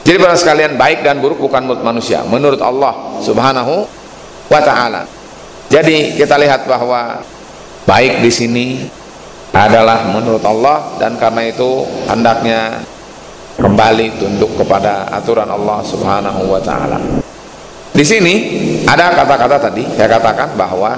Jadi para sekalian, baik dan buruk bukan menurut manusia, menurut Allah Subhanahu wa ta'ala. Jadi kita lihat bahwa baik di sini adalah menurut Allah, dan karena itu hendaknya kembali tunduk kepada aturan Allah Subhanahu wa ta'ala. Di sini ada kata-kata tadi saya katakan bahwa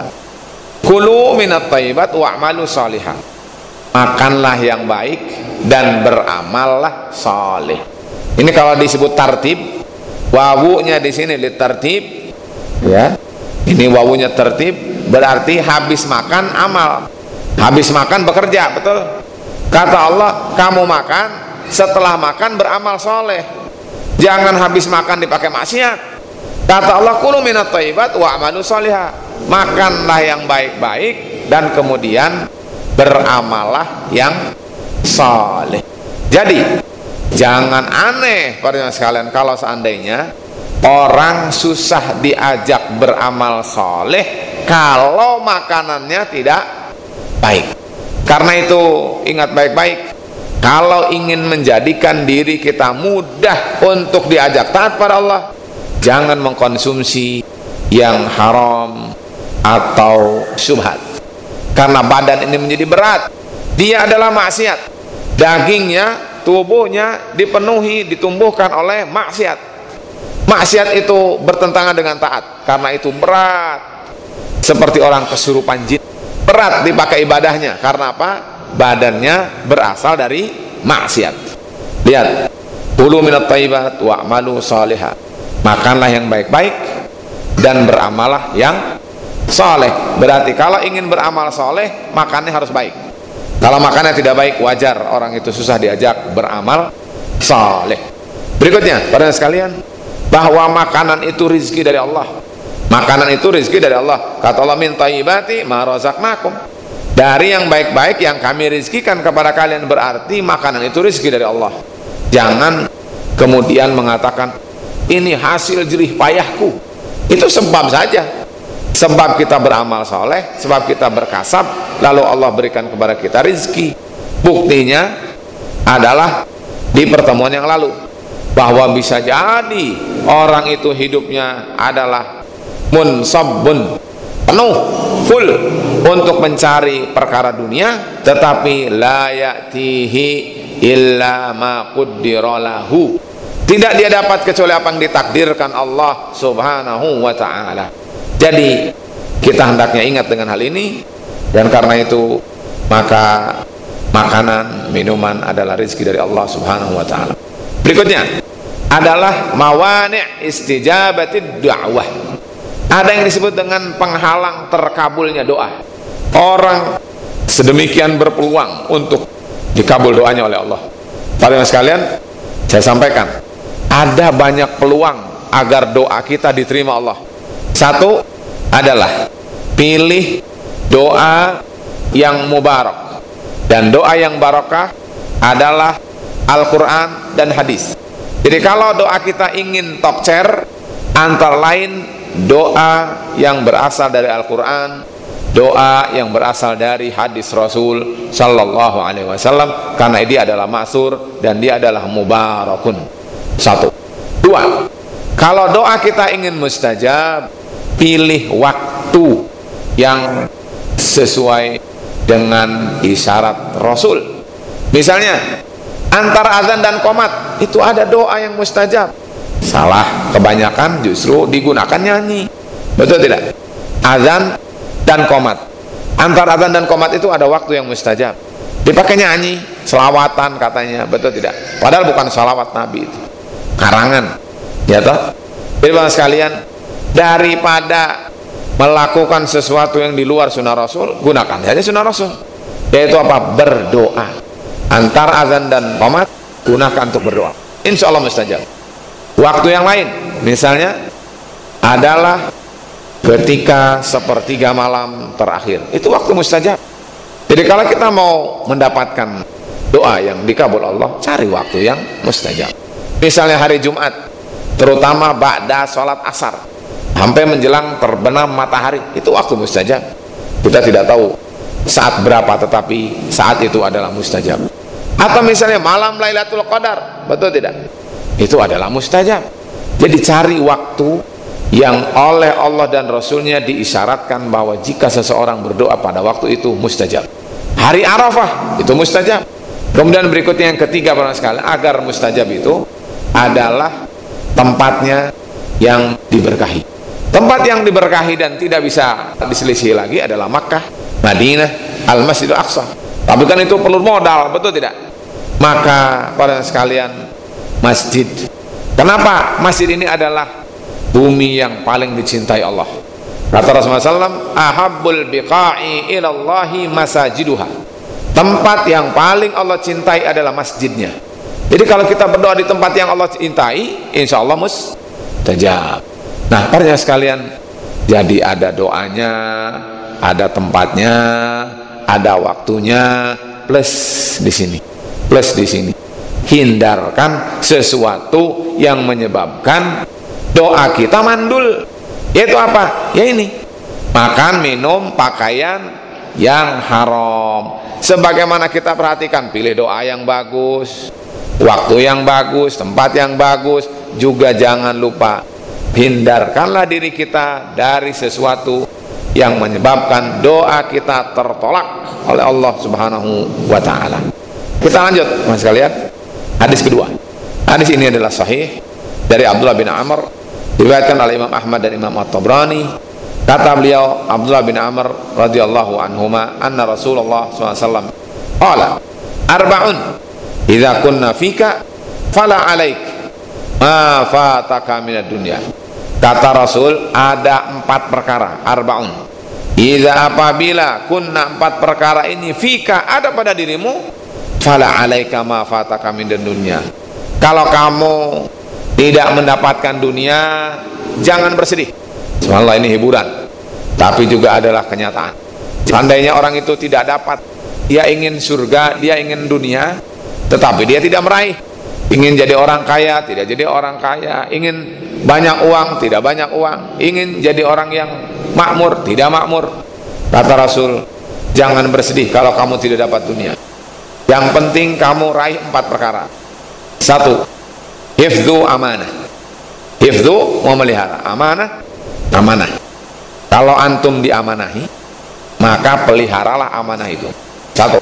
kulu minat thayyibat wa'malu shalihan. Makanlah yang baik dan beramallah saleh. Ini kalau disebut tartib, wawunya di sini litartib, ya. Ini wawunya tertib, berarti habis makan amal, habis makan bekerja, betul? Kata Allah, kamu makan, setelah makan beramal soleh. Jangan habis makan dipakai maksiat. Kata Allah, kulu minat thayyibat wa'malu shalihan. Makanlah yang baik-baik dan kemudian beramalah yang saleh. Jadi jangan aneh para sekalian kalau seandainya orang susah diajak beramal soleh kalau makanannya tidak baik. Karena itu ingat baik-baik, kalau ingin menjadikan diri kita mudah untuk diajak taat pada Allah, jangan mengkonsumsi yang haram atau syubhat. Karena badan ini menjadi berat, dia adalah maksiat, dagingnya, tubuhnya dipenuhi, ditumbuhkan oleh maksiat. Maksiat itu bertentangan dengan taat, karena itu berat. Seperti orang kesurupan jin, berat dipakai ibadahnya. Karena apa? Badannya berasal dari maksiat. Lihat, kulu minat thayyibat wa'malu shalihan. Makanlah yang baik-baik dan beramalah yang soleh. Berarti kalau ingin beramal soleh, makannya harus baik. Kalau makannya tidak baik, wajar orang itu susah diajak beramal soleh. Berikutnya, para sekalian, bahwa makanan itu rizki dari Allah. Makanan itu rizki dari Allah. Kata Allah, min thayyibati ma razaqnakum. Dari yang baik-baik yang kami rizkikan kepada kalian, berarti makanan itu rizki dari Allah. Jangan kemudian mengatakan ini hasil jerih payahku. Itu sebab saja. Sebab kita beramal soleh, sebab kita berkasab, lalu Allah berikan kepada kita rizki. Buktinya adalah di pertemuan yang lalu, bahwa bisa jadi orang itu hidupnya adalah munsabbun, penuh, full untuk mencari perkara dunia, tetapi la ya'tihi illa ma qaddara lahu. Tidak dia dapat kecuali apa yang ditakdirkan Allah Subhanahu wa ta'ala. Jadi kita hendaknya ingat dengan hal ini, dan karena itu maka makanan, minuman adalah rezeki dari Allah Subhanahu wa ta'ala. Berikutnya adalah mawani' istijabatid da'wah. Ada yang disebut dengan penghalang terkabulnya doa. Orang sedemikian berpeluang untuk dikabul doanya oleh Allah. Para sekalian, saya sampaikan, ada banyak peluang agar doa kita diterima Allah. Satu adalah pilih doa yang mubarak, dan doa yang barakah adalah Al-Quran dan hadis. Jadi kalau doa kita ingin top chair, antara lain doa yang berasal dari Al-Quran, doa yang berasal dari hadis Rasul Sallallahu Alaihi Wasallam, karena dia adalah ma'sur dan dia adalah mubarakun. Satu. Dua, kalau doa kita ingin mustajab, pilih waktu yang sesuai dengan isyarat Rasul. Misalnya antara azan dan qomat itu ada doa yang mustajab. Salah kebanyakan justru digunakan nyanyi, betul tidak? Azan dan qomat, antara azan dan qomat itu ada waktu yang mustajab, dipakai nyanyi, selawatan katanya, betul tidak? Padahal bukan salawat Nabi, itu karangan, ya toh? Jadi bang sekalian, daripada melakukan sesuatu yang di luar sunnah Rasul, gunakan saja sunnah Rasul, yaitu apa? Berdoa. Antara azan dan qomat gunakan untuk berdoa, insya Allah mustajab. Waktu yang lain misalnya adalah ketika sepertiga malam terakhir, itu waktu mustajab. Jadi kalau kita mau mendapatkan doa yang dikabul Allah, cari waktu yang mustajab. Misalnya hari Jumat, terutama ba'da sholat asar sampai menjelang terbenam matahari, itu waktu mustajab. Kita tidak tahu saat berapa, tetapi saat itu adalah mustajab. Atau misalnya malam Lailatul Qadar, betul tidak? itu adalah mustajab. Jadi cari waktu yang oleh Allah dan Rasulnya diisyaratkan bahwa jika seseorang berdoa pada waktu itu mustajab. Hari Arafah itu mustajab. Kemudian berikutnya yang ketiga para sekalian, agar mustajab itu adalah tempatnya yang diberkahi. Tempat yang diberkahi dan tidak bisa diselisih lagi adalah Makkah, Madinah, Al-Masjidil Aqsa. Tapi kan itu perlu modal, betul tidak? Maka para sekalian, masjid. Kenapa masjid ini adalah bumi yang paling dicintai Allah? Kata Rasulullah SAW, ahabbul biqa'i ilallahi masajiduha. Tempat yang paling Allah cintai adalah masjidnya. Jadi kalau kita berdoa di tempat yang Allah cintai, insya Allah mustajab. Nah, para sekalian, jadi ada doanya, ada tempatnya, ada waktunya, plus di sini, plus di sini. Hindarkan sesuatu yang menyebabkan doa kita mandul. Yaitu apa? Ya ini, makan, minum, pakaian yang haram. Sebagaimana kita perhatikan, pilih doa yang bagus, waktu yang bagus, tempat yang bagus. Juga jangan lupa, hindarkanlah diri kita dari sesuatu yang menyebabkan doa kita tertolak oleh Allah Subhanahu wa ta'ala. Kita lanjut, mas sekalian. Hadis kedua. Hadis ini adalah sahih dari Abdullah bin Amr, diriwayatkan oleh Imam Ahmad dan Imam At-Tabrani. Kata beliau, Abdullah bin Amr radhiyallahu anhuma, anna Rasulullah SAW qala arba'un idza kunna fika fala alaik ma fataka minad dunya. Kata Rasul, ada 4 perkara, arba'un. Idza, apabila kunna, 4 perkara ini fika, ada pada dirimu, fala alaika ma fataka minad dunya. Kalau kamu tidak mendapatkan dunia, jangan bersedih. Subhanallah, ini hiburan, tapi juga adalah kenyataan. Seandainya orang itu tidak dapat, dia ingin surga, dia ingin dunia, tetapi dia tidak meraih. Ingin jadi orang kaya, tidak jadi orang kaya. Ingin banyak uang, tidak banyak uang. Ingin jadi orang yang makmur, tidak makmur. Kata Rasul, jangan bersedih kalau kamu tidak dapat dunia. Yang penting kamu raih 4 perkara. 1, hifdzu amanah. Hifdzu, memelihara. Amanah, amanah. Kalau antum diamanahi, maka peliharalah amanah itu. 1.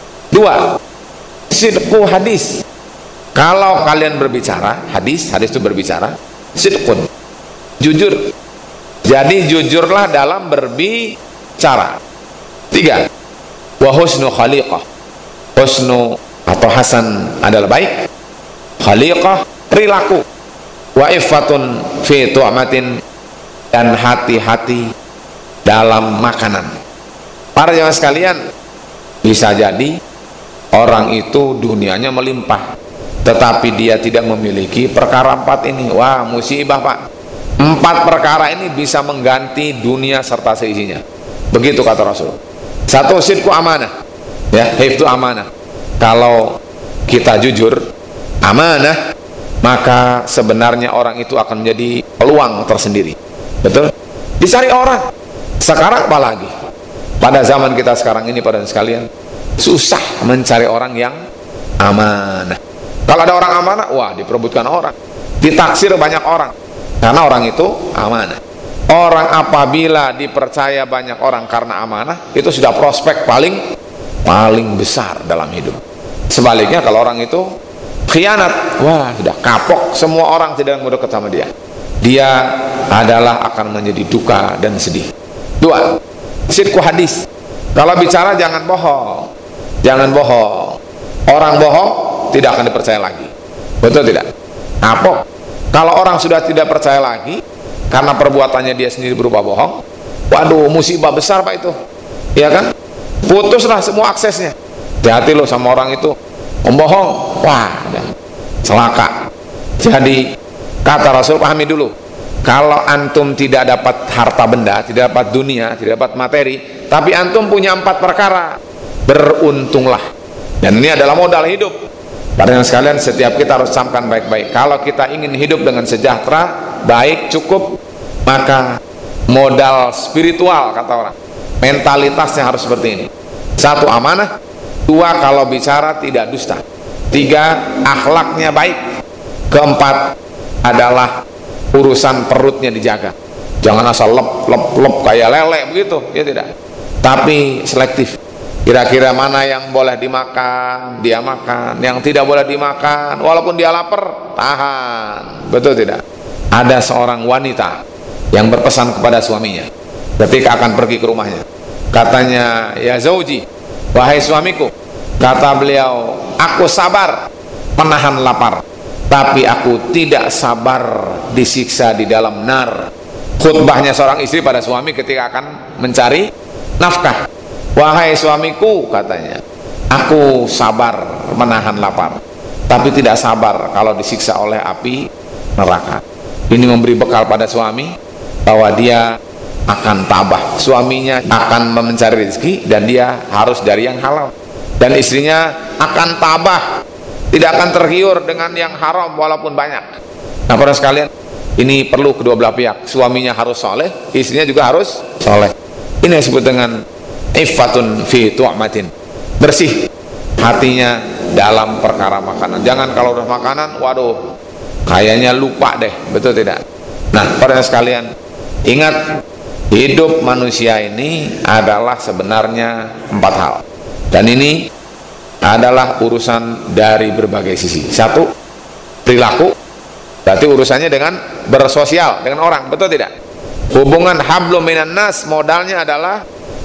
2, sidqu hadis. Kalau kalian berbicara, hadis itu berbicara, sidqun, jujur. Jadi jujurlah dalam berbicara. 3, wa husnu khaliqah. Husnu atau hasan adalah baik, khaliqah perilaku, wa iffatun fi tu'matin, dan hati-hati dalam makanan. Para jemaah sekalian, bisa jadi orang itu dunianya melimpah, tetapi dia tidak memiliki perkara 4 ini. Wah, musibah pak. 4 perkara ini bisa mengganti dunia serta seisinya. Begitu kata Rasul. 1, sidqu amanah. Ya, hifdzu amanah. Kalau kita jujur, amanah, maka sebenarnya orang itu akan menjadi peluang tersendiri. Betul? Dicari orang. Sekarang apalagi? Pada zaman kita sekarang ini, pada sekalian, susah mencari orang yang amanah. Kalau ada orang amanah, wah, diperebutkan orang, ditaksir banyak orang, karena orang itu amanah. Orang apabila dipercaya banyak orang karena amanah, itu sudah prospek paling besar dalam hidup. Sebaliknya kalau orang itu khianat, wah, sudah kapok, semua orang tidak mau dekat sama dia. Dia adalah akan menjadi duka dan sedih. 2, sidqu hadis. Kalau bicara jangan bohong. Jangan bohong. Orang bohong tidak akan dipercaya lagi. Betul tidak? Kapok. Kalau orang sudah tidak percaya lagi karena perbuatannya dia sendiri berupa bohong, waduh, musibah besar pak itu. Iya kan? Putuslah semua aksesnya. Hati-hati lo sama orang itu membohong, wah, celaka. Jadi kata Rasul, pahami dulu, kalau antum tidak dapat harta benda, tidak dapat dunia, tidak dapat materi, tapi antum punya 4 perkara, beruntunglah. Dan ini adalah modal hidup. Padahal sekalian, setiap kita harus camkan baik-baik. Kalau kita ingin hidup dengan sejahtera, baik, cukup, maka modal spiritual, kata orang, mentalitasnya harus seperti ini. 1, amanah. 2, kalau bicara tidak dusta. 3, akhlaknya baik. Keempat adalah urusan perutnya dijaga. Jangan asal lep kayak lele begitu, ya tidak. Tapi selektif. Kira-kira mana yang boleh dimakan, dia makan. Yang tidak boleh dimakan, walaupun dia lapar, tahan. Betul tidak? Ada seorang wanita yang berpesan kepada suaminya ketika akan pergi ke rumahnya. Katanya, ya zauji, wahai suamiku, kata beliau, aku sabar menahan lapar, tapi aku tidak sabar disiksa di dalam nar. Khutbahnya seorang istri pada suami ketika akan mencari nafkah. Wahai suamiku, katanya, aku sabar menahan lapar, tapi tidak sabar kalau disiksa oleh api neraka. Ini memberi bekal pada suami bahwa dia akan tabah, suaminya akan mencari rezeki dan dia harus dari yang halal, dan istrinya akan tabah, tidak akan tergiur dengan yang haram walaupun banyak. Nah, para sekalian, ini perlu kedua belah pihak. Suaminya harus soleh, istrinya juga harus soleh. Ini disebut dengan iffatun fi tu'matin, bersih hatinya dalam perkara makanan. Jangan kalau udah makanan, waduh, kayaknya lupa deh, betul tidak? Nah, para sekalian, ingat, hidup manusia ini adalah sebenarnya 4 hal, dan ini adalah urusan dari berbagai sisi. Satu, perilaku, berarti urusannya dengan bersosial dengan orang, betul tidak? Hubungan hablum minan nas, modalnya adalah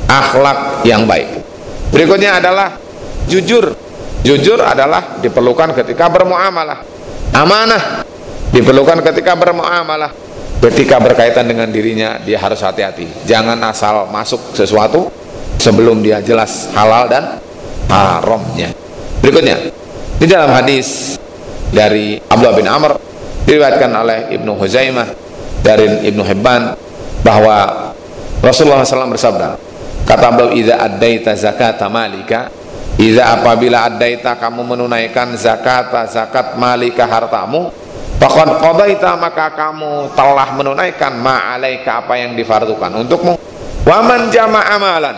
akhlak yang baik. Berikutnya adalah jujur. Jujur adalah diperlukan ketika bermuamalah. Amanah diperlukan ketika bermuamalah. Ketika berkaitan dengan dirinya, dia harus hati-hati. Jangan asal masuk sesuatu sebelum dia jelas halal dan haramnya. Berikutnya, di dalam hadis dari Abdullah bin Amr, diriwayatkan oleh Ibnu Huzaimah dari Ibnu Hibban, bahwa Rasulullah SAW bersabda, kata beliau, idza addaita zakata malika, idza apabila addaita kamu menunaikan zakat malika hartamu, faqad qadaita maka kamu telah menunaikan ma'alaika apa yang difardukan untukmu. Wa man jama'a amalan,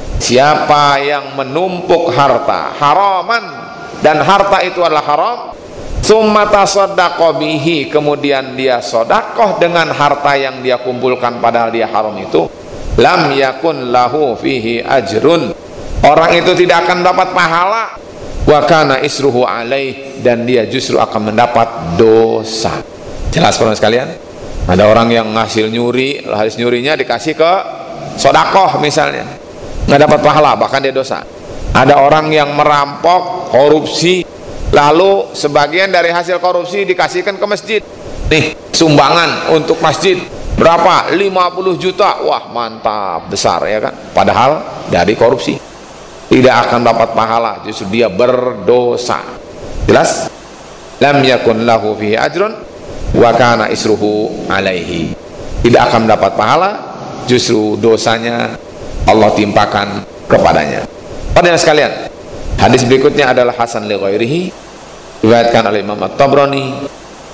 siapa yang menumpuk harta haraman dan harta itu adalah haram, summa tasaddaqa bihi, kemudian dia sedekah dengan harta yang dia kumpulkan padahal dia haram itu, lam yakun lahu fihi ajrun, orang itu tidak akan dapat pahala, wa kana isruhu alaih, dan dia justru akan mendapat dosa. Jelas para sekalian? Ada orang yang hasil nyuri, hasil nyurinya dikasih ke sedekah misalnya, nggak dapat pahala, bahkan dia dosa. Ada orang yang merampok, korupsi, lalu sebagian dari hasil korupsi dikasihkan ke masjid. Nih, sumbangan untuk masjid berapa? 50 juta. Wah, mantap, besar ya kan? Padahal dari korupsi. Tidak akan dapat pahala, justru dia berdosa. Jelas? Lam yakun lahu fihi ajrun wa kana isruhu alaihi. Tidak akan dapat pahala, justru dosanya Allah timpakan kepadanya. Hadirin sekalian, hadis berikutnya adalah hasan li ghairihi, diriwayatkan oleh Imam At-Tabrani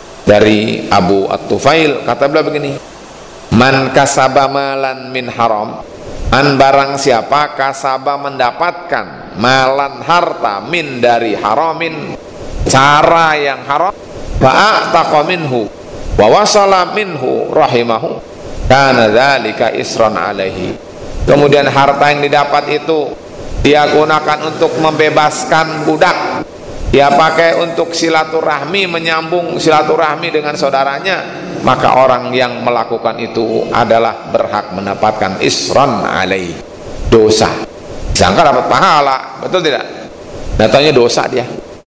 dari Abu At-Tufail, kata beliau begini, man kasaba malan min haram, an barang siapa kasaba mendapatkan malan harta min dari haramin, cara yang haram, fa'ataqa minhu wa wasala minhu rahimahu, kana dzalika isran alaihi, kemudian harta yang didapat itu dia gunakan untuk membebaskan budak, dia pakai untuk silaturahmi, menyambung silaturahmi dengan saudaranya, maka orang yang melakukan itu adalah berhak mendapatkan isran alaih, dosa. Sangka dapat pahala, betul tidak? Datanya dosa dia.